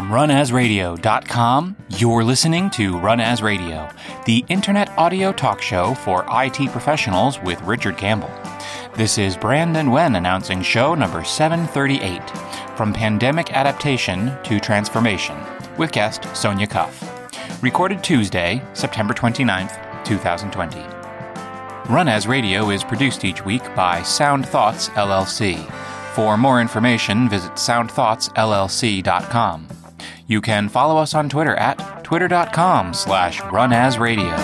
From runasradio.com, you're listening to Run As Radio, the internet audio talk show for IT professionals with Richard Campbell. This is Brandon Wen announcing show number 738, From Pandemic Adaptation to Transformation, with guest Sonia Cuff. Recorded Tuesday, September 29th, 2020. Run As Radio is produced each week by Sound Thoughts, LLC. For more information, visit soundthoughtsllc.com. You can follow us on Twitter at twitter.com/runasradio.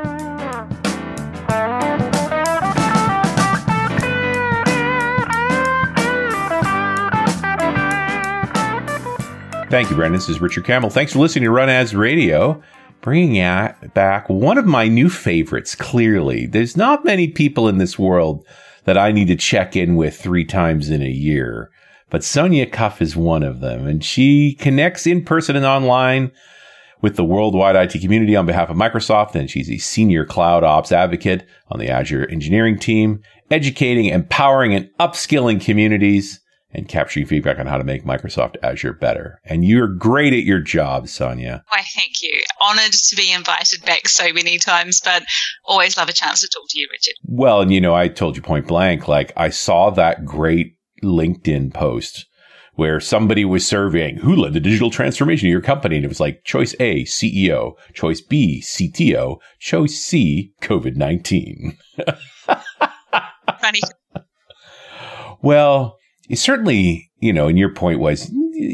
Thank you, Brandon. This is Richard Campbell. Thanks for listening to Run As Radio. Bringing back one of my new favorites, clearly. There's not many people in this world that I need to check in with 3 times in a year. But Sonia Cuff is one of them, and she connects in person and online with the worldwide IT community on behalf of Microsoft, and she's a senior cloud ops advocate on the Azure engineering team, educating, empowering, and upskilling communities, and capturing feedback on how to make Microsoft Azure better. And you're great at your job, Sonia. Why, thank you. Honored to be invited back so many times, but always love a chance to talk to you, Richard. Well, and I told you point blank, I saw that great LinkedIn post where somebody was surveying who led the digital transformation of your company. And it was like choice A, CEO, choice B, CTO, choice C, COVID-19. Funny. Well, it certainly, and your point was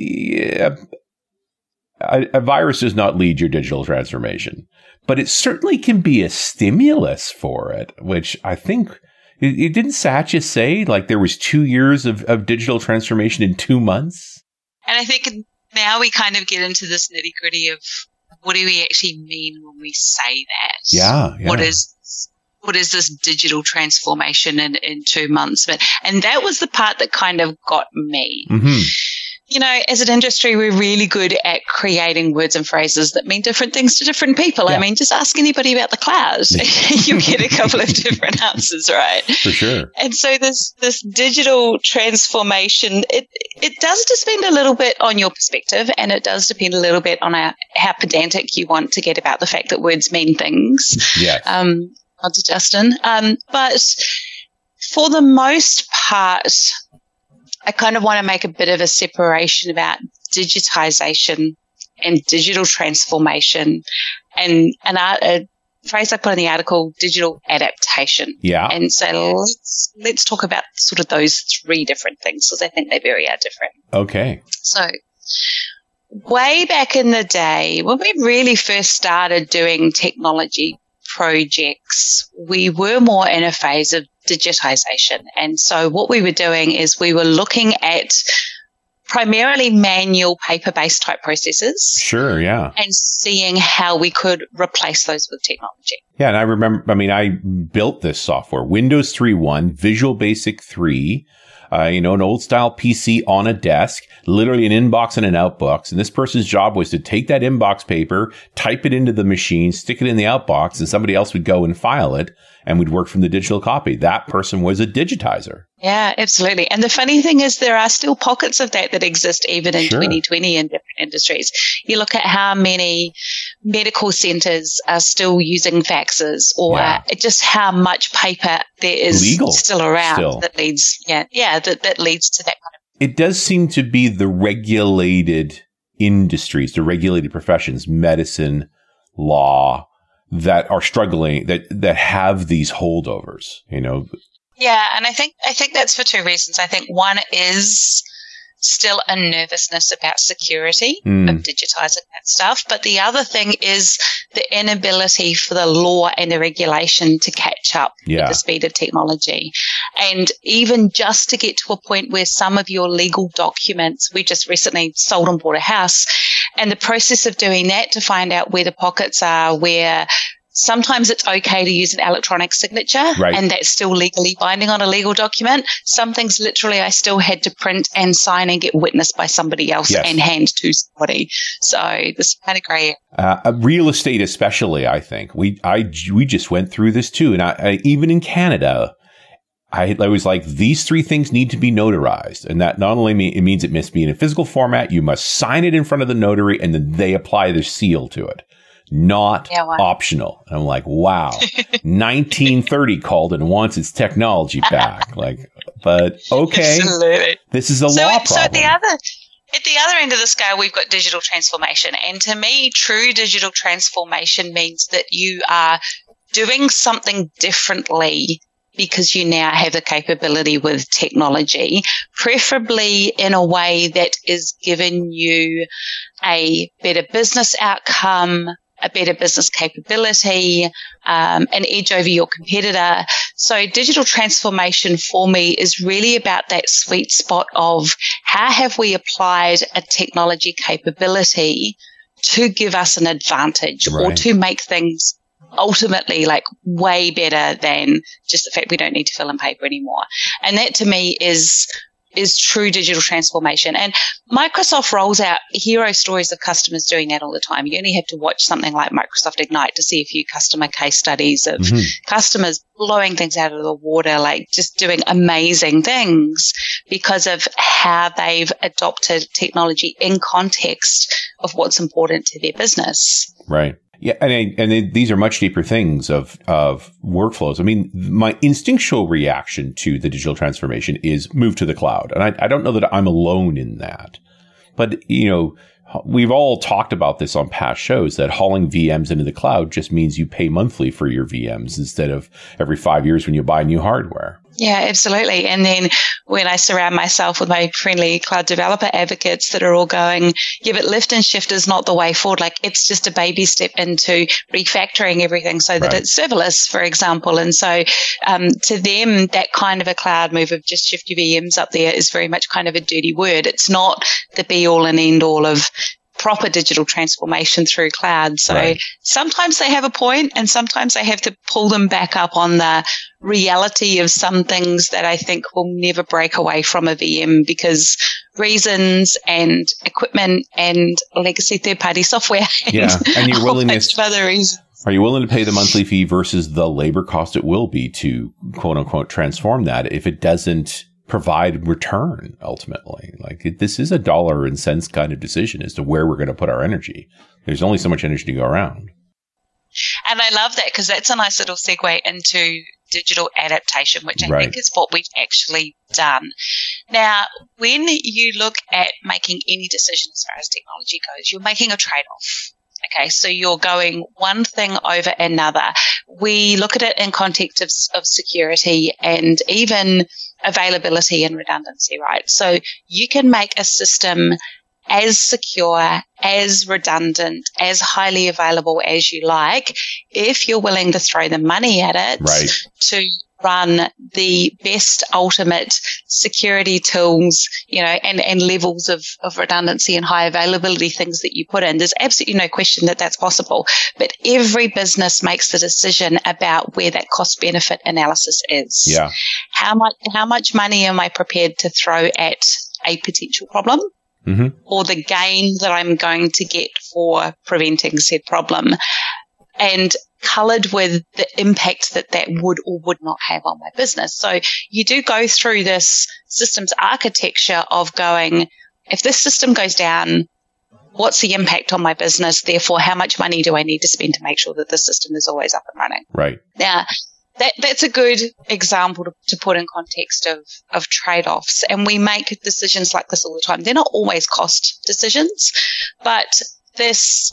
a virus does not lead your digital transformation, but it certainly can be a stimulus for it, which I think it didn't Satya say there was 2 years of digital transformation in 2 months? And I think now we kind of get into this nitty gritty of what do we actually mean when we say that? Yeah. What is this digital transformation in 2 months? And that was the part that kind of got me. Mm-hmm. As an industry, we're really good at creating words and phrases that mean different things to different people. Yeah. I mean, just ask anybody about the cloud. You get a couple of different answers, right? For sure. And so this digital transformation, it does depend a little bit on your perspective, and it does depend a little bit on how pedantic you want to get about the fact that words mean things. Yes. To Justin. But for the most part, I kind of want to make a bit of a separation about digitization and digital transformation and a phrase I put in the article, digital adaptation. Yeah. And so let's talk about sort of those 3 different things because I think they very are different. Okay. So way back in the day, when we really first started doing technology projects, we were more in a phase of digitization. And so what we were doing is we were looking at primarily manual paper-based type processes. Sure, yeah. And seeing how we could replace those with technology. Yeah, and I remember, I built this software, Windows 3.1, Visual Basic 3, an old style PC on a desk, literally an inbox and an outbox. And this person's job was to take that inbox paper, type it into the machine, stick it in the outbox, and somebody else would go and file it, and we'd work from the digital copy. That person was a digitizer. Yeah, absolutely. And the funny thing is there are still pockets of that exist even in 2020 in different industries. You look at how many medical centers are still using faxes or just how much paper there is still around that leads that leads to that kind of. It does seem to be the regulated industries, the regulated professions, medicine, law, that are struggling, that have these holdovers, Yeah, and I think that's for 2 reasons. I think one is still a nervousness about security of digitizing that stuff. But the other thing is the inability for the law and the regulation to catch up with the speed of technology. And even just to get to a point where some of your legal documents, we just recently sold and bought a house, and the process of doing that to find out where the pockets are, where sometimes it's okay to use an electronic signature, and that's still legally binding on a legal document. Some things literally I still had to print and sign and get witnessed by somebody else and hand to somebody. So this kind of gray. Real estate especially, I think. We just went through this too. And I even in Canada, I was like, these 3 things need to be notarized. And that not only it means it must be in a physical format, you must sign it in front of the notary and then they apply their seal to it. Not optional. And I'm like, wow, 1930 called and wants its technology back. But okay, absolutely. This is a law problem. So at the other end of the scale, we've got digital transformation. And to me, true digital transformation means that you are doing something differently because you now have the capability with technology, preferably in a way that is giving you a better business outcome, a better business capability, an edge over your competitor. So digital transformation for me is really about that sweet spot of how have we applied a technology capability to give us an advantage or to make things ultimately way better than just the fact we don't need to fill in paper anymore. And that to me is true digital transformation. And Microsoft rolls out hero stories of customers doing that all the time. You only have to watch something like Microsoft Ignite to see a few customer case studies of customers blowing things out of the water, just doing amazing things because of how they've adopted technology in context of what's important to their business. Right. Yeah, and these are much deeper things of workflows. I mean, my instinctual reaction to the digital transformation is move to the cloud. And I don't know that I'm alone in that. But, we've all talked about this on past shows that hauling VMs into the cloud just means you pay monthly for your VMs instead of every 5 years when you buy new hardware. Yeah, absolutely. And then when I surround myself with my friendly cloud developer advocates that are all going, yeah, but lift and shift is not the way forward. It's just a baby step into refactoring everything so that it's serverless, for example. And so to them, that kind of a cloud move of just shift your VMs up there is very much kind of a dirty word. It's not the be all and end all of proper digital transformation through cloud. So sometimes they have a point and sometimes I have to pull them back up on the reality of some things that I think will never break away from a VM because reasons and equipment and legacy third-party software and your willingness of other reasons. Are you willing to pay the monthly fee versus the labor cost it will be to quote unquote transform that if it doesn't provide return ultimately? This is a dollar and cents kind of decision as to where we're going to put our energy. There's only so much energy to go around. And I love that because that's a nice little segue into digital adaptation, which I think is what we've actually done. Now, when you look at making any decision as far as technology goes, you're making a trade-off. Okay, so you're going one thing over another. We look at it in context of security and even availability and redundancy, right? So you can make a system as secure, as redundant, as highly available as you like if you're willing to throw the money at it to run the best ultimate security tools, and levels of redundancy and high availability things that you put in. There's absolutely no question that that's possible. But every business makes the decision about where that cost benefit analysis is. Yeah. How much money am I prepared to throw at a potential problem? Or the gain that I'm going to get for preventing said problem, and coloured with the impact that would or would not have on my business. So you do go through this systems architecture of going, if this system goes down, what's the impact on my business? Therefore, how much money do I need to spend to make sure that the system is always up and running? Right. Now, that's a good example to put in context of trade-offs. And we make decisions like this all the time. They're not always cost decisions, but this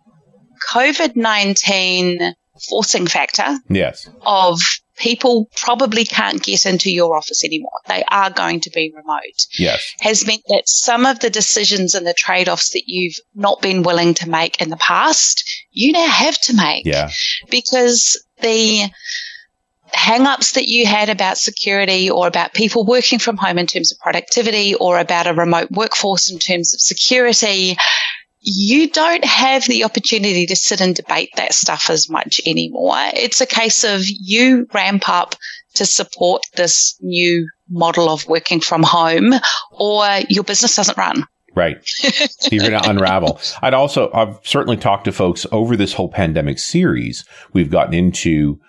COVID-19 forcing factor of people probably can't get into your office anymore. They are going to be remote. Has meant that some of the decisions and the trade-offs that you've not been willing to make in the past, you now have to make. Because the hang-ups that you had about security or about people working from home in terms of productivity or about a remote workforce in terms of security, you don't have the opportunity to sit and debate that stuff as much anymore. It's a case of you ramp up to support this new model of working from home or your business doesn't run. Right. You're going to unravel. I've certainly talked to folks over this whole pandemic series. We've gotten into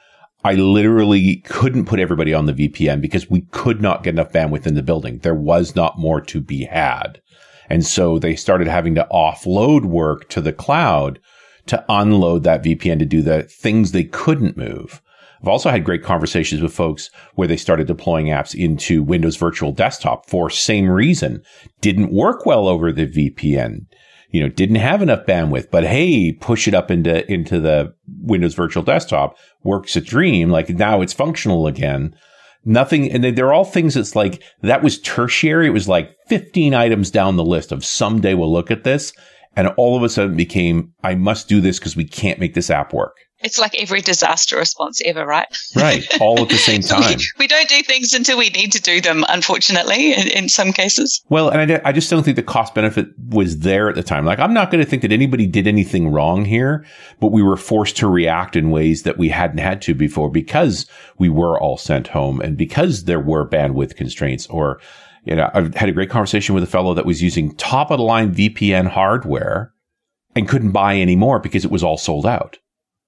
I literally couldn't put everybody on the VPN because we could not get enough bandwidth in the building. There was not more to be had. And so they started having to offload work to the cloud to unload that VPN to do the things they couldn't move. I've also had great conversations with folks where they started deploying apps into Windows Virtual Desktop for same reason. Didn't work well over the VPN. Didn't have enough bandwidth, but hey, push it up into the Windows Virtual Desktop, works a dream. Like now it's functional again. Nothing. And they're all things that's like, that was tertiary. It was like 15 items down the list of someday we'll look at this. And all of a sudden became, I must do this because we can't make this app work. It's like every disaster response ever, right? Right. All at the same time. we don't do things until we need to do them, unfortunately, in some cases. Well, and I just don't think the cost benefit was there at the time. Like, I'm not going to think that anybody did anything wrong here, but we were forced to react in ways that we hadn't had to before because we were all sent home and because there were bandwidth constraints. Or, I've had a great conversation with a fellow that was using top of the line VPN hardware and couldn't buy any more because it was all sold out.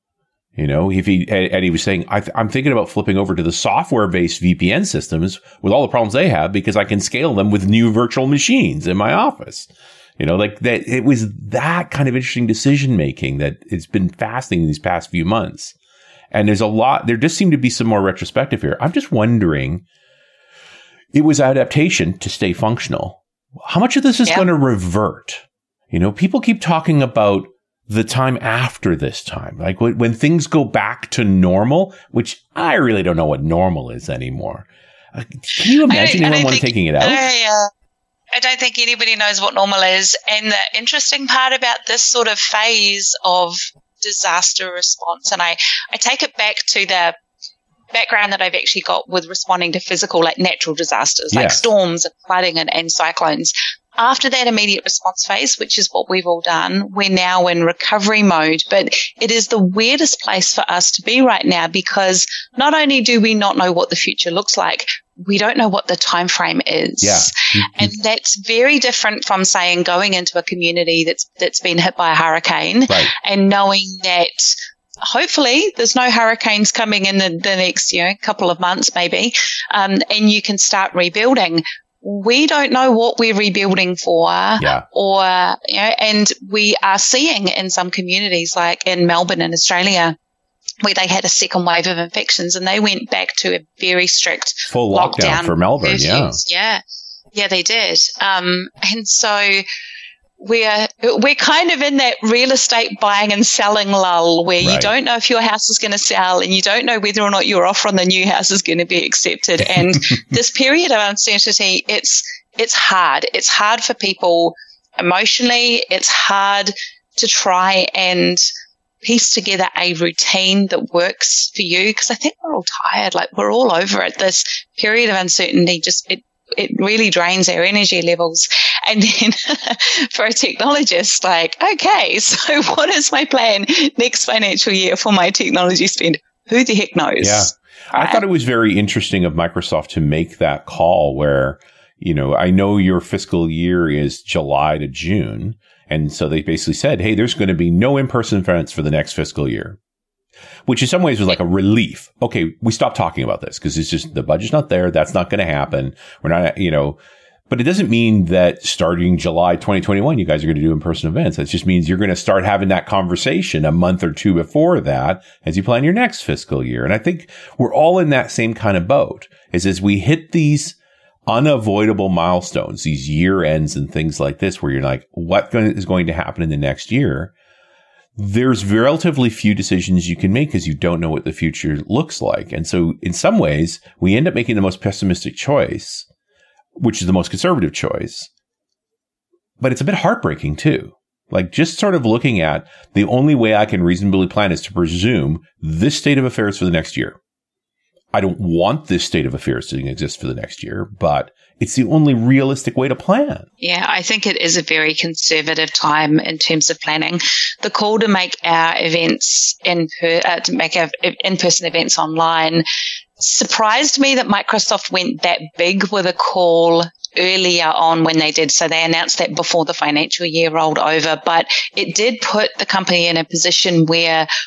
He was saying, I'm thinking about flipping over to the software-based VPN systems with all the problems they have because I can scale them with new virtual machines in my office. Like that. It was that kind of interesting decision-making that it's been fascinating these past few months. And there just seemed to be some more retrospective here. I'm just wondering, it was adaptation to stay functional. How much of this is going to revert? People keep talking about the time after this time, like when things go back to normal, which I really don't know what normal is anymore. Can you imagine anyone taking it out? I don't think anybody knows what normal is. And the interesting part about this sort of phase of disaster response, and I take it back to the background that I've actually got with responding to physical, like natural disasters, like storms and flooding and cyclones. After that immediate response phase, which is what we've all done, we're now in recovery mode. But it is the weirdest place for us to be right now because not only do we not know what the future looks like, we don't know what the time frame is. Yeah. And that's very different from saying going into a community that's been hit by a hurricane and knowing that hopefully there's no hurricanes coming in the next couple of months maybe, and you can start rebuilding. We don't know what we're rebuilding for, and we are seeing in some communities, like in Melbourne in Australia, where they had a second wave of infections and they went back to a very strict full lockdown for Melbourne. Curfews. Yeah, they did. And so we're kind of in that real estate buying and selling lull where you don't know if your house is going to sell and you don't know whether or not your offer on the new house is going to be accepted. And this period of uncertainty, it's hard. It's hard for people emotionally. It's hard to try and piece together a routine that works for you because I think we're all tired. Like we're all over it. This period of uncertainty it really drains our energy levels. And then for a technologist, like, okay, so what is my plan next financial year for my technology spend? Who the heck knows? Yeah. Right? I thought it was very interesting of Microsoft to make that call where, I know your fiscal year is July to June. And so they basically said, hey, there's going to be no in-person events for the next fiscal year. Which in some ways was like a relief. Okay, we stopped talking about this because it's just the budget's not there. That's not going to happen. We're not, but it doesn't mean that starting July 2021, you guys are going to do in-person events. It just means you're going to start having that conversation a month or two before that as you plan your next fiscal year. And I think we're all in that same kind of boat as we hit these unavoidable milestones, these year ends and things like this, where you're like, what is going to happen in the next year? There's relatively few decisions you can make because you don't know what the future looks like. And so in some ways, we end up making the most pessimistic choice, which is the most conservative choice. But it's a bit heartbreaking too. Like just sort of looking at the only way I can reasonably plan is to presume this state of affairs for the next year. I don't want this state of affairs to exist for the next year, but it's the only realistic way to plan. Yeah, I think it is a very conservative time in terms of planning. The call to make our events to make our in-person events online surprised me that Microsoft went that big with a call earlier on when they did. So they announced that before the financial year rolled over, but it did put the company in a position where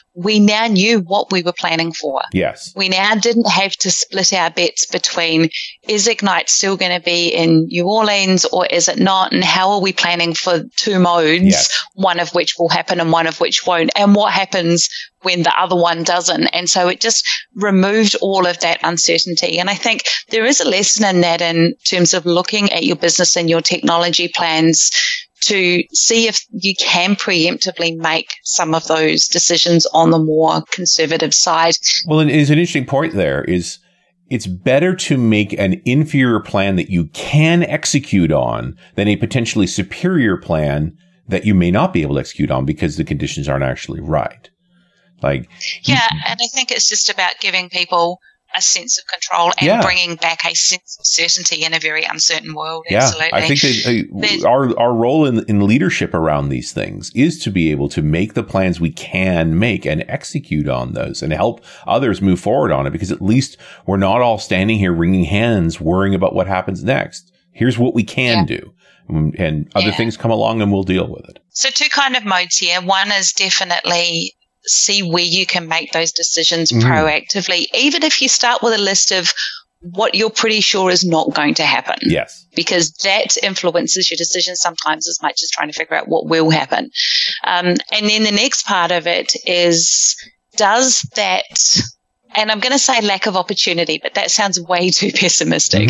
we now knew what we were planning for. Yes. We now didn't have to split our bets between, is Ignite still going to be in New Orleans or is it not? And how are we planning for two modes, one of which will happen and one of which won't? And what happens when the other one doesn't? And so it just removed all of that uncertainty. And I think there is a lesson in that in terms of looking at your business and your technology plans to see if you can preemptively make some of those decisions on the more conservative side. Well, and it's an interesting point there is it's better to make an inferior plan that you can execute on than a potentially superior plan that you may not be able to execute on because the conditions aren't actually right. And I think it's just about giving people a sense of control and bringing back a sense of certainty in a very uncertain world. Yeah, absolutely. I think that our role in leadership around these things is to be able to make the plans we can make and execute on those and help others move forward on it, because at least we're not all standing here wringing hands worrying about what happens next. Here's what we can do. And other things come along and we'll deal with it. So two kind of modes here. One is definitely see where you can make those decisions proactively, even if you start with a list of what you're pretty sure is not going to happen. Yes. Because that influences your decision sometimes as much as trying to figure out what will happen. And then the next part of it is, does that, and I'm going to say lack of opportunity, but that sounds way too pessimistic.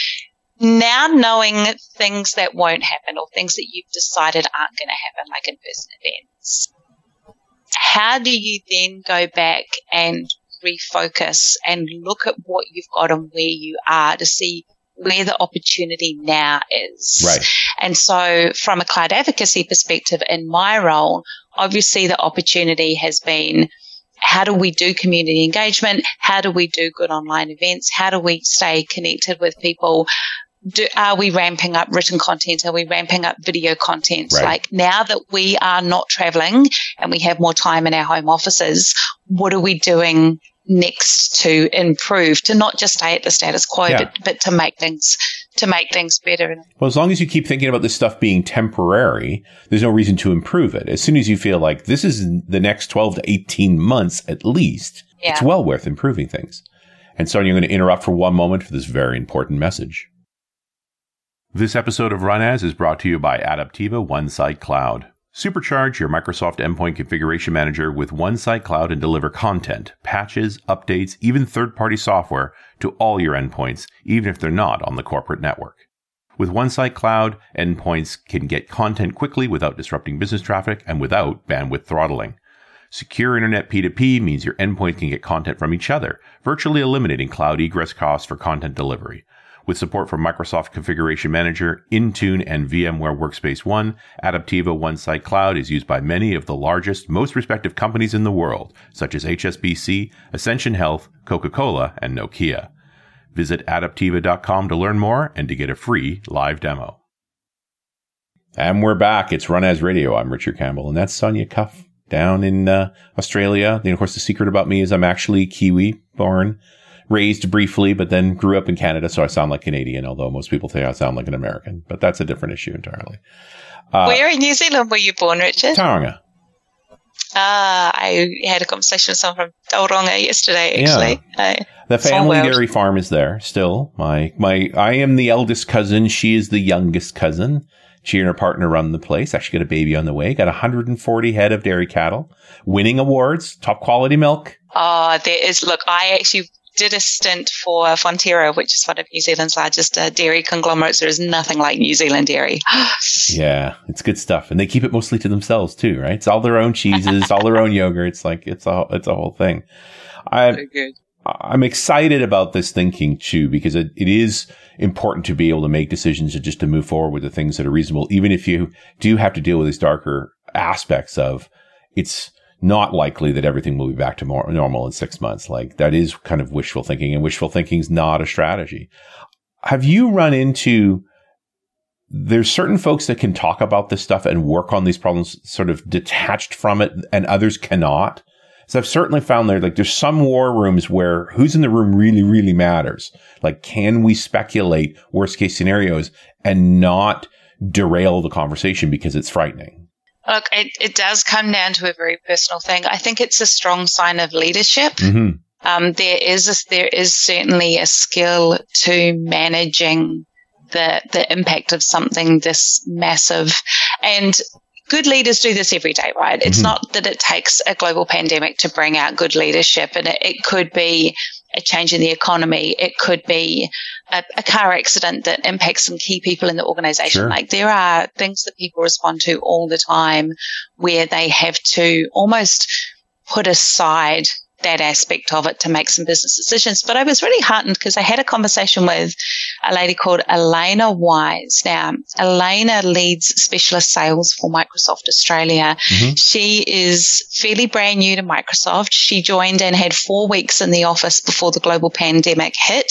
Now knowing things that won't happen or things that you've decided aren't going to happen, like in-person events, how do you then go back and refocus and look at what you've got and where you are to see where the opportunity now is? Right. And so from a cloud advocacy perspective in my role, obviously the opportunity has been, how do we do community engagement? How do we do good online events? How do we stay connected with people? Are we ramping up written content? Are we ramping up video content? Right. Like now that we are not traveling and we have more time in our home offices, what are we doing next to improve, to not just stay at the status quo, but to make things better? Well, as long as you keep thinking about this stuff being temporary, there's no reason to improve it. As soon as you feel like this is the next 12 to 18 months at least, it's well worth improving things. And Sonia, I'm going to interrupt for one moment for this very important message. This episode of Run As is brought to you by Adaptiva OneSite Cloud. Supercharge your Microsoft Endpoint Configuration Manager with OneSite Cloud and deliver content, patches, updates, even third-party software to all your endpoints, even if they're not on the corporate network. With OneSite Cloud, endpoints can get content quickly without disrupting business traffic and without bandwidth throttling. Secure Internet P2P means your endpoint can get content from each other, virtually eliminating cloud egress costs for content delivery. With support from Microsoft Configuration Manager, Intune, and VMware Workspace ONE, Adaptiva OneSite Cloud is used by many of the largest, most respected companies in the world, such as HSBC, Ascension Health, Coca-Cola, and Nokia. Visit Adaptiva.com to learn more and to get a free live demo. And we're back. It's Run As Radio. I'm Richard Campbell, and that's Sonia Cuff down in Australia. And of course, the secret about me is I'm actually Kiwi, born, raised briefly, but then grew up in Canada, so I sound like Canadian, although most people think I sound like an American. But that's a different issue entirely. Where in New Zealand were you born, Richard? Tauranga. I had a conversation with someone from Tauranga yesterday, actually. Yeah. The family dairy farm is there still. I am the eldest cousin. She is the youngest cousin. She and her partner run the place. Actually got a baby on the way. Got 140 head of dairy cattle. Winning awards. Top quality milk. Oh, there is. Look, I actually did a stint for Fonterra, which is one of New Zealand's largest dairy conglomerates. There is nothing like New Zealand dairy. Yeah, it's good stuff. And they keep it mostly to themselves too, right? It's all their own cheeses, all their own yogurts. Like it's a whole thing. Very good. I'm excited about this thinking too, because it is important to be able to make decisions and just to move forward with the things that are reasonable, even if you do have to deal with these darker aspects of it's not likely that everything will be back to more normal in 6 months. Like that is kind of wishful thinking, and wishful thinking is not a strategy. Have you run into, there's certain folks that can talk about this stuff and work on these problems sort of detached from it, and others cannot? So I've certainly found there's some war rooms where who's in the room really, really matters. Like, can we speculate worst case scenarios and not derail the conversation because it's frightening? Look, it does come down to a very personal thing. I think it's a strong sign of leadership. There is certainly a skill to managing the impact of something this massive, and good leaders do this every day, right? It's not that it takes a global pandemic to bring out good leadership, and it could be a change in the economy. It could be a car accident that impacts some key people in the organization. Sure. Like, there are things that people respond to all the time where they have to almost put aside that aspect of it to make some business decisions. But I was really heartened because I had a conversation with a lady called Elena Wise. Now, Elena leads specialist sales for Microsoft Australia. She is fairly brand new to Microsoft. She joined and had 4 weeks in the office before the global pandemic hit.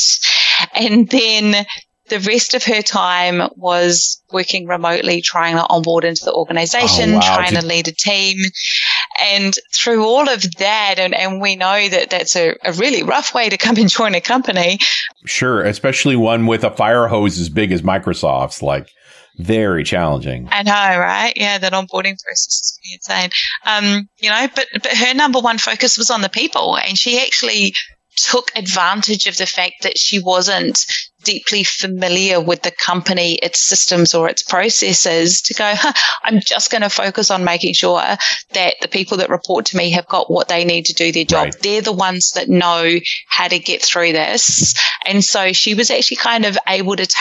And then the rest of her time was working remotely, trying to onboard into the organization, trying to lead a team. And through all of that, and we know that that's a really rough way to come and join a company. Sure, especially one with a fire hose as big as Microsoft's, like, very challenging. I know, right? Yeah, that onboarding process is pretty insane. But her number one focus was on the people, and she actually took advantage of the fact that she wasn't deeply familiar with the company, its systems or its processes, to go, I'm just going to focus on making sure that the people that report to me have got what they need to do their job. Right. They're the ones that know how to get through this. And so she was actually kind of able to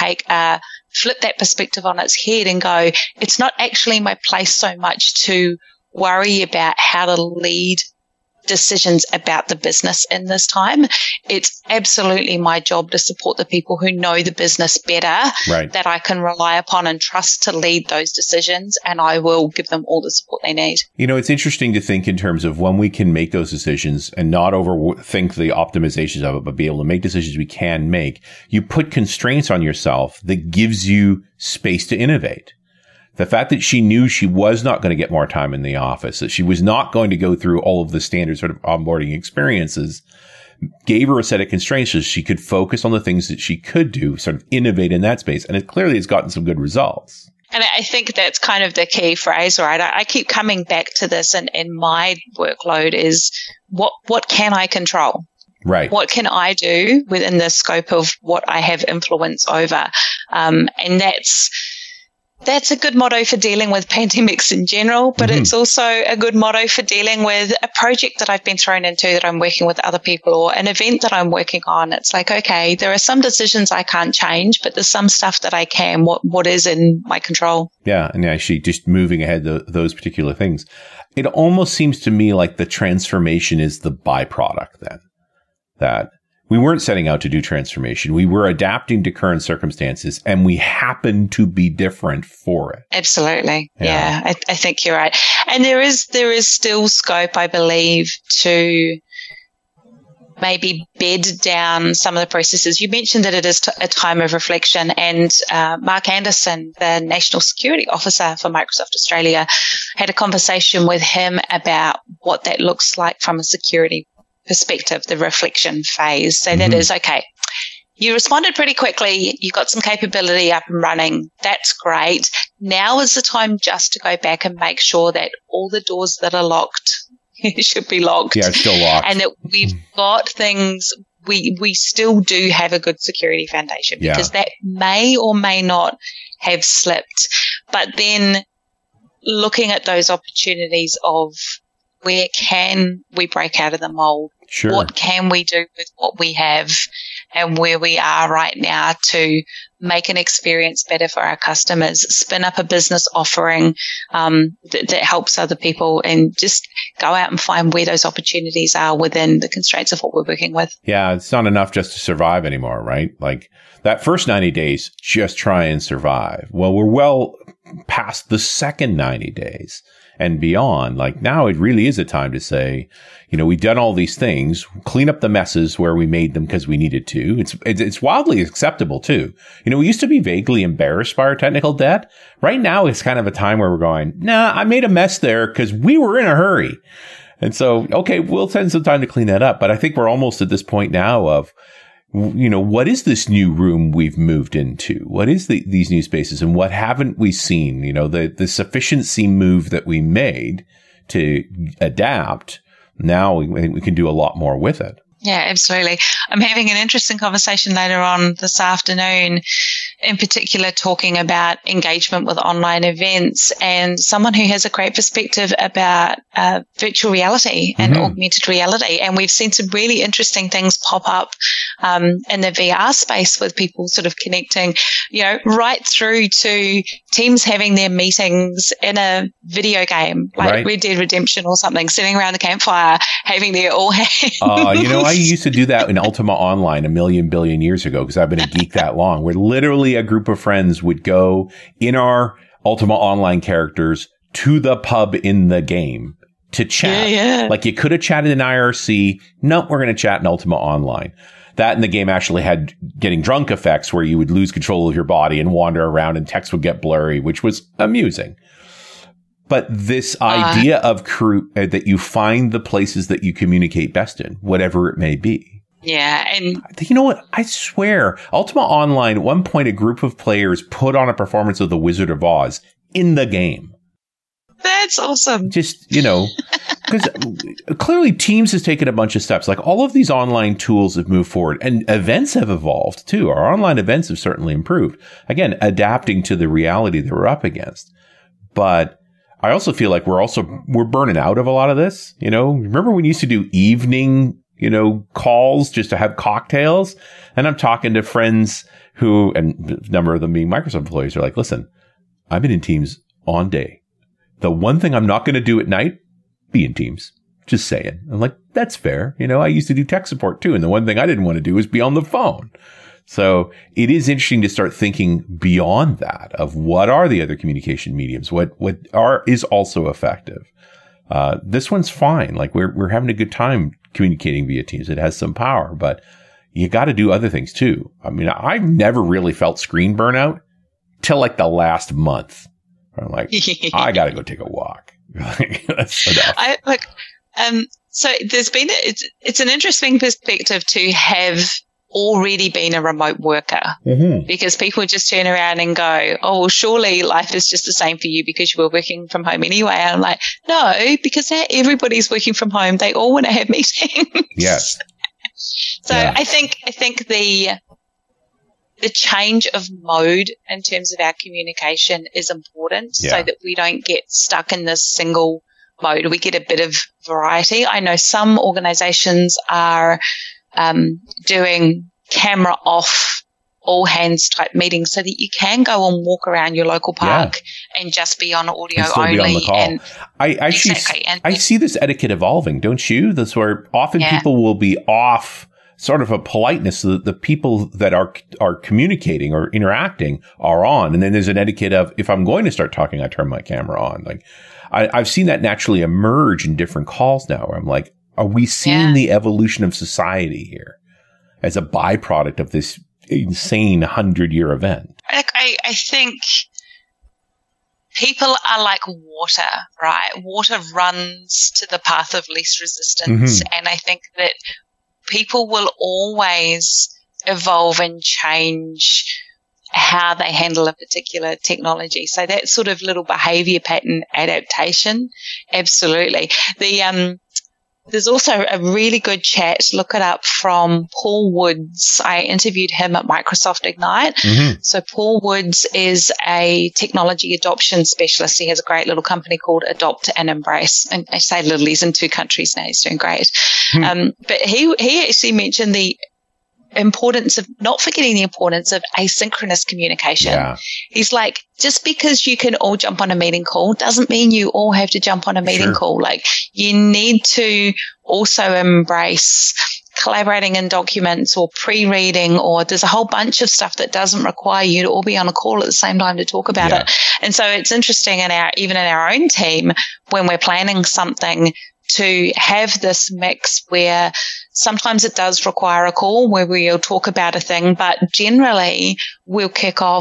flip that perspective on its head and go, it's not actually my place so much to worry about how to lead decisions about the business in this time. It's absolutely my job to support the people who know the business better, that I can rely upon and trust to lead those decisions, and I will give them all the support they need. You know, it's interesting to think in terms of when we can make those decisions and not overthink the optimizations of it, but be able to make decisions we can make. You put constraints on yourself that gives you space to innovate. The fact that she knew she was not going to get more time in the office, that she was not going to go through all of the standard sort of onboarding experiences, gave her a set of constraints so she could focus on the things that she could do, sort of innovate in that space. And it clearly has gotten some good results. And I think that's kind of the key phrase, right? I keep coming back to this, and my workload is what can I control? Right. What can I do within the scope of what I have influence over? And that's a good motto for dealing with pandemics in general, but it's also a good motto for dealing with a project that I've been thrown into that I'm working with other people, or an event that I'm working on. It's like, okay, there are some decisions I can't change, but there's some stuff that I can. What is in my control? Yeah, and actually just moving ahead those particular things. It almost seems to me like the transformation is the byproduct then. That we weren't setting out to do transformation. We were adapting to current circumstances, and we happen to be different for it. Absolutely. Yeah. I think you're right. And there is still scope, I believe, to maybe bed down some of the processes. You mentioned that it is a time of reflection, and Mark Anderson, the National Security Officer for Microsoft Australia, had a conversation with him about what that looks like from a security perspective, the reflection phase. So that is, okay, you responded pretty quickly, you got some capability up and running, that's great. Now is the time just to go back and make sure that all the doors that are locked should be locked. Yeah, it's still locked. And that we've got things, we still do have a good security foundation, because that may or may not have slipped. But then looking at those opportunities of, where can we break out of the mold? Sure. What can we do with what we have and where we are right now to make an experience better for our customers, spin up a business offering that helps other people, and just go out and find where those opportunities are within the constraints of what we're working with. Yeah, it's not enough just to survive anymore, right? Like that first 90 days, just try and survive. Well, we're well past the second 90 days. And beyond, like now it really is a time to say, you know, we've done all these things, clean up the messes where we made them because we needed to. It's wildly acceptable too. You know, we used to be vaguely embarrassed by our technical debt. Right now it's kind of a time where we're going, nah, I made a mess there because we were in a hurry. And so, okay, we'll spend some time to clean that up. But I think we're almost at this point now of, what is this new room we've moved into? What is these new spaces, and what haven't we seen? The sufficiency move that we made to adapt. Now I think we can do a lot more with it. Yeah, absolutely. I'm having an interesting conversation later on this afternoon, in particular talking about engagement with online events, and someone who has a great perspective about virtual reality and augmented reality. And we've seen some really interesting things pop up in the VR space with people sort of connecting, right through to teams having their meetings in a video game, like Red Dead Redemption or something, sitting around the campfire, having their all hands. I used to do that in Ultima Online a million billion years ago because I've been a geek that long, where literally a group of friends would go in our Ultima Online characters to the pub in the game to chat. Yeah. Like you could have chatted in IRC. No, we're going to chat in Ultima Online. That in the game actually had getting drunk effects where you would lose control of your body and wander around and text would get blurry, which was amusing. But this idea of that you find the places that you communicate best in, whatever it may be. Yeah. And you know what? I swear, Ultima Online, at one point, a group of players put on a performance of The Wizard of Oz in the game. That's awesome. Just, because clearly Teams has taken a bunch of steps. Like all of these online tools have moved forward, and events have evolved too. Our online events have certainly improved. Again, adapting to the reality that we're up against. But I also feel like we're burning out of a lot of this. Remember when we used to do evening, calls just to have cocktails? And I'm talking to friends who, and a number of them being Microsoft employees, are like, listen, I've been in Teams all day. The one thing I'm not going to do at night, be in Teams. Just saying. I'm like, that's fair. I used to do tech support too. And the one thing I didn't want to do was be on the phone. So it is interesting to start thinking beyond that of what are the other communication mediums? What is also effective? This one's fine. Like we're having a good time communicating via Teams. It has some power, but you got to do other things too. I mean, I've never really felt screen burnout till like the last month. I'm like, I got to go take a walk. That's enough. So there's been, it's an interesting perspective to have already been a remote worker, because people just turn around and go, oh, well, surely life is just the same for you because you were working from home anyway. And I'm like, no, because now everybody's working from home. They all want to have meetings. Yes. So yeah. I think the change of mode in terms of our communication is important, so that we don't get stuck in this single mode. We get a bit of variety. I know some organizations are doing camera off, all hands type meetings, so that you can go and walk around your local park and just be on audio only. Be on the call. And I see this etiquette evolving, don't you? That's where often people will be off sort of a politeness so that the people that are communicating or interacting are on. And then there's an etiquette of, if I'm going to start talking, I turn my camera on. Like I've seen that naturally emerge in different calls now, where I'm like, are we seeing the evolution of society here as a byproduct of this insane 100-year event? I think people are like water, right? Water runs to the path of least resistance. And I think that people will always evolve and change how they handle a particular technology. So that sort of little behavior pattern adaptation, absolutely. There's also a really good chat, look it up, from Paul Woods. I interviewed him at Microsoft Ignite. So Paul Woods is a technology adoption specialist. He has a great little company called Adopt and Embrace. And I say little, he's in 2 countries now. He's doing great. But he actually mentioned the importance of not forgetting the importance of asynchronous communication. He's like, just because you can all jump on a meeting call doesn't mean you all have to jump on a meeting call. Like, you need to also embrace collaborating in documents or pre-reading, or there's a whole bunch of stuff that doesn't require you to all be on a call at the same time to talk about it. And so it's interesting even in our own team, when we're planning something, to have this mix where sometimes it does require a call where we'll talk about a thing, but generally we'll kick off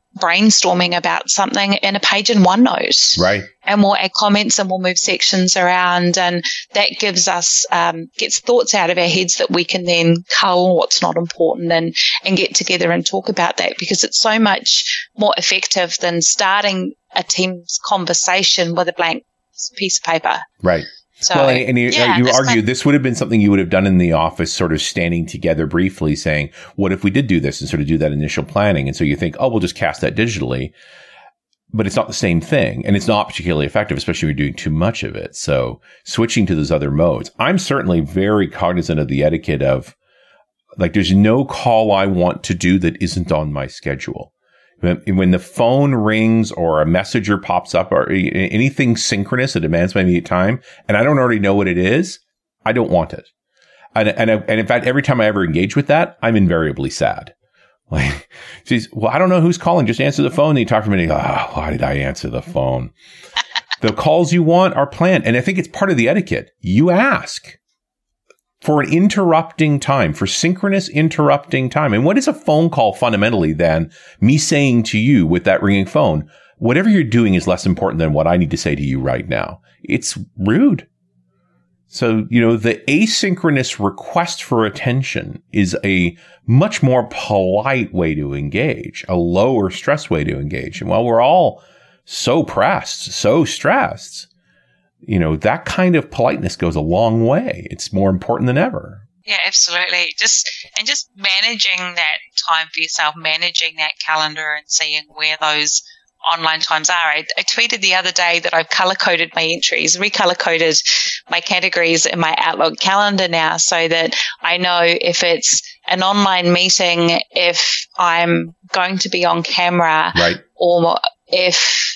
brainstorming about something in a page in OneNote. Right. And we'll add comments and we'll move sections around, and that gives us, gets thoughts out of our heads that we can then cull what's not important and get together and talk about that, because it's so much more effective than starting a team's conversation with a blank piece of paper. Right. So, well, and you argue this would have been something you would have done in the office, sort of standing together briefly saying, what if we did do this, and sort of do that initial planning? And so you think, oh, we'll just cast that digitally. But it's not the same thing, and it's not particularly effective, especially if you're doing too much of it. So switching to those other modes, I'm certainly very cognizant of the etiquette of, like, there's no call I want to do that isn't on my schedule. When the phone rings or a messenger pops up or anything synchronous that demands my immediate time, and I don't already know what it is, I don't want it. And in fact, every time I ever engage with that, I'm invariably sad. Like, geez, well, I don't know who's calling. Just answer the phone. And you talk to me and you go, oh, why did I answer the phone? The calls you want are planned. And I think it's part of the etiquette. You ask for an interrupting time, for synchronous interrupting time. And what is a phone call fundamentally than me saying to you with that ringing phone, whatever you're doing is less important than what I need to say to you right now? It's rude. So, the asynchronous request for attention is a much more polite way to engage, a lower stress way to engage. And while we're all so pressed, so stressed, that kind of politeness goes a long way. It's more important than ever. Yeah, absolutely. Just managing that time for yourself, managing that calendar and seeing where those online times are. I tweeted the other day that I've color-coded my entries, recolor-coded my categories in my Outlook calendar now, so that I know if it's an online meeting, if I'm going to be on camera, right, or if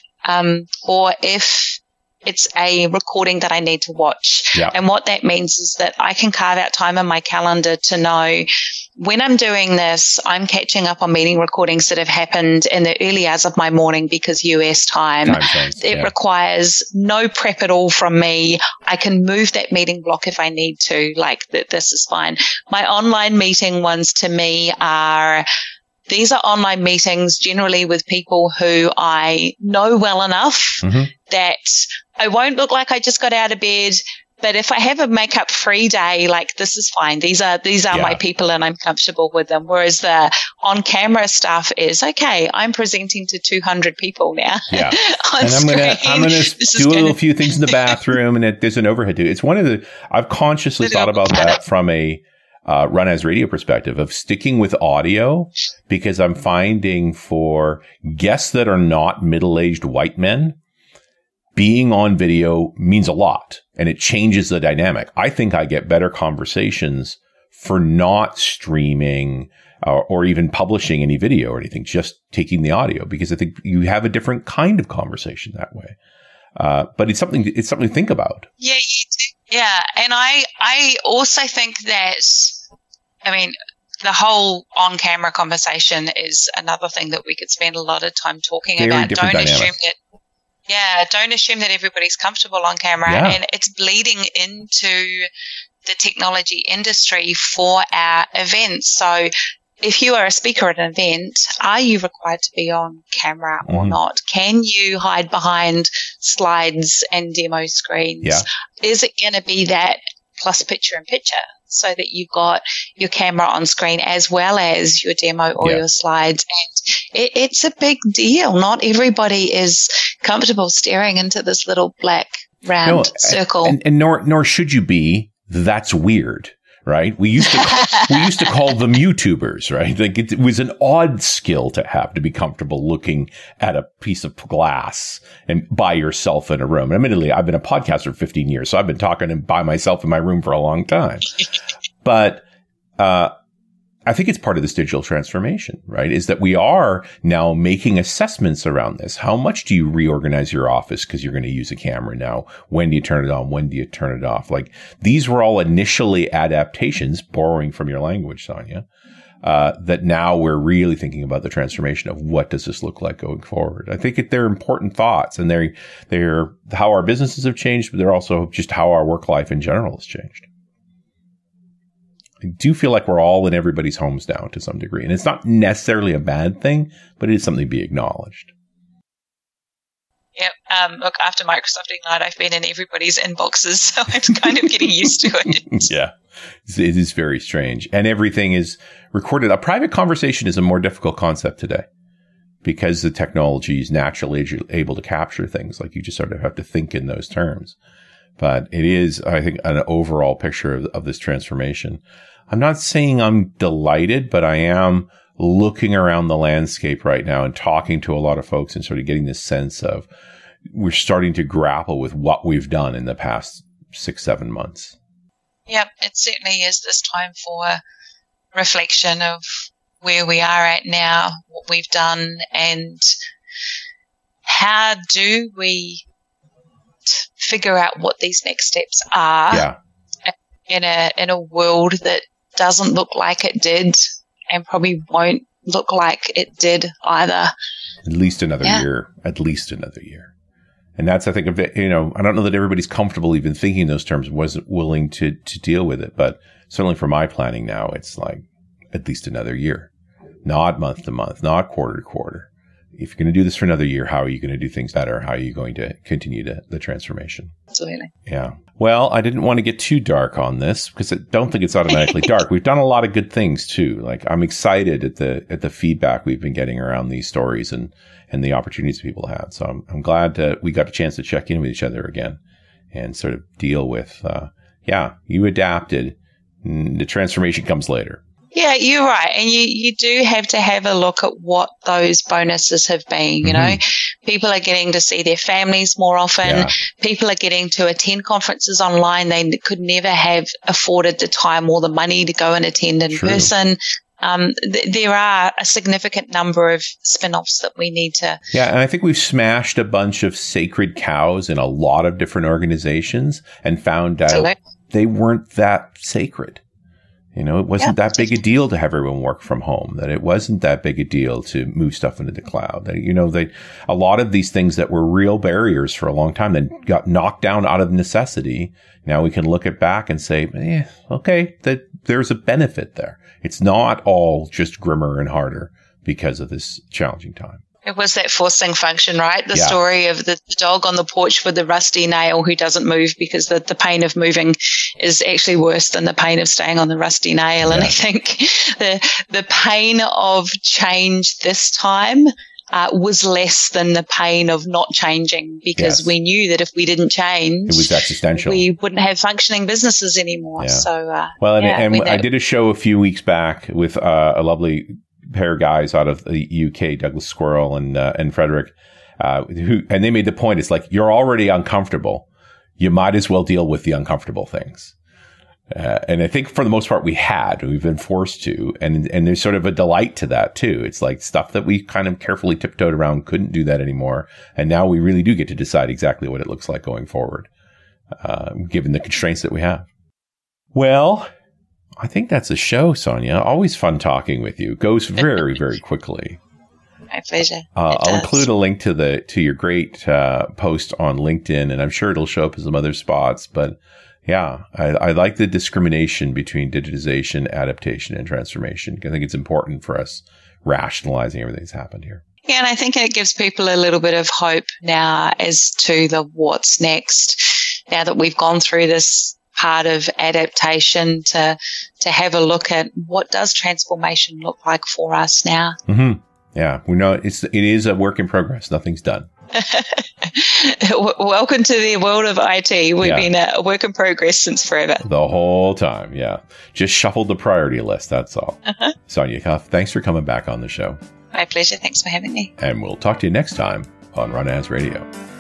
it's a recording that I need to watch. Yeah. And what that means is that I can carve out time in my calendar to know when I'm doing this, I'm catching up on meeting recordings that have happened in the early hours of my morning because US time. It requires no prep at all from me. I can move that meeting block if I need to. This is fine. My online meeting ones to me these are online meetings generally with people who I know well enough that I won't look like I just got out of bed. But if I have a makeup free day, this is fine. These are my people and I'm comfortable with them. Whereas the on camera stuff is, okay, I'm presenting to 200 people now. Yeah. And I'm going to do a few things in the bathroom, and there's an overhead too. It's I've consciously thought about that from a Run As Radio perspective of sticking with audio, because I'm finding for guests that are not middle-aged white men, being on video means a lot, and it changes the dynamic. I think I get better conversations for not streaming or even publishing any video or anything, just taking the audio, because I think you have a different kind of conversation that way. But it's something to think about. Yeah, you do. Yeah. And I also think that, the whole on-camera conversation is another thing that we could spend a lot of time talking about. Don't assume that everybody's comfortable on camera, and it's bleeding into the technology industry for our events. So if you are a speaker at an event, are you required to be on camera or not? Can you hide behind slides and demo screens? Yeah. Is it going to be that plus picture in picture, so that you've got your camera on screen as well as your demo or your slides? And it's a big deal. Not everybody is comfortable staring into this little black round circle. And nor should you be. That's weird, right? We used to call them YouTubers, right? It was an odd skill to have, to be comfortable looking at a piece of glass and by yourself in a room. And admittedly, I've been a podcaster for 15 years, so I've been talking by myself in my room for a long time. But I think it's part of this digital transformation, right? Is that we are now making assessments around this. How much do you reorganize your office because you're going to use a camera now? When do you turn it on? When do you turn it off? These were all initially adaptations, borrowing from your language, Sonia, that now we're really thinking about the transformation of what does this look like going forward. I think they're important thoughts, and they're how our businesses have changed, but they're also just how our work life in general has changed. I do feel like we're all in everybody's homes now to some degree. And it's not necessarily a bad thing, but it is something to be acknowledged. Yep. Look, after Microsoft Ignite, I've been in everybody's inboxes, so I'm kind of getting used to it. Yeah. It is very strange. And everything is recorded. A private conversation is a more difficult concept today because the technology is naturally able to capture things. Like you just sort of have to think in those terms. But it is, I think, an overall picture of this transformation. I'm not saying I'm delighted, but I am looking around the landscape right now and talking to a lot of folks and sort of getting this sense of we're starting to grapple with what we've done in the past 6-7 months. Yep, it certainly is this time for reflection of where we are at now, what we've done, and how do we figure out what these next steps are in a world that doesn't look like it did and probably won't look like it did either. At least another year. And that's, I think, a bit, I don't know that everybody's comfortable even thinking those terms, wasn't willing to deal with it. But certainly for my planning now, it's like at least another year, not month to month, not quarter to quarter. If you're going to do this for another year, how are you going to do things better? How are you going to continue the transformation? Absolutely. Yeah. Well, I didn't want to get too dark on this because I don't think it's automatically dark. We've done a lot of good things too. Like I'm excited at the feedback we've been getting around these stories and the opportunities people had. So I'm glad that we got a chance to check in with each other again and sort of deal with, you adapted. The transformation comes later. Yeah, you're right. And you do have to have a look at what those bonuses have been. You know, people are getting to see their families more often. Yeah. People are getting to attend conferences online they could never have afforded the time or the money to go and attend in person. There are a significant number of spin-offs that we need to. Yeah, and I think we've smashed a bunch of sacred cows in a lot of different organizations and found out they weren't that sacred. It wasn't that big a deal to have everyone work from home, that it wasn't that big a deal to move stuff into the cloud. That, a lot of these things that were real barriers for a long time then got knocked down out of necessity. Now we can look it back and say, that there's a benefit there. It's not all just grimmer and harder because of this challenging time. It was that forcing function, right? The story of the dog on the porch with the rusty nail who doesn't move because the pain of moving is actually worse than the pain of staying on the rusty nail. Yeah. And I think the pain of change this time was less than the pain of not changing because we knew that if we didn't change, it was existential. We wouldn't have functioning businesses anymore. Yeah. So, I did a show a few weeks back with a lovely pair of guys out of the UK, Douglas Squirrel and Frederick, and they made the point, it's like, you're already uncomfortable. You might as well deal with the uncomfortable things. And I think for the most part we've been forced to, and there's sort of a delight to that too. It's like stuff that we kind of carefully tiptoed around, couldn't do that anymore. And now we really do get to decide exactly what it looks like going forward, given the constraints that we have. Well, I think that's a show, Sonia. Always fun talking with you. Goes very, very quickly. My pleasure. I'll include a link to your great post on LinkedIn, and I'm sure it'll show up in some other spots. But yeah, I like the discrimination between digitization, adaptation, and transformation. I think it's important for us rationalizing everything that's happened here. Yeah, and I think it gives people a little bit of hope now as to the what's next. Now that we've gone through this part of adaptation, to have a look at what does transformation look like for us now. Mm-hmm. Yeah, we know it is a work in progress. Nothing's done. Welcome to the world of IT. We've been a work in progress since forever. The whole time, yeah. Just shuffled the priority list, that's all. Sonia, thanks for coming back on the show. My pleasure. Thanks for having me. And we'll talk to you next time on Run As Radio.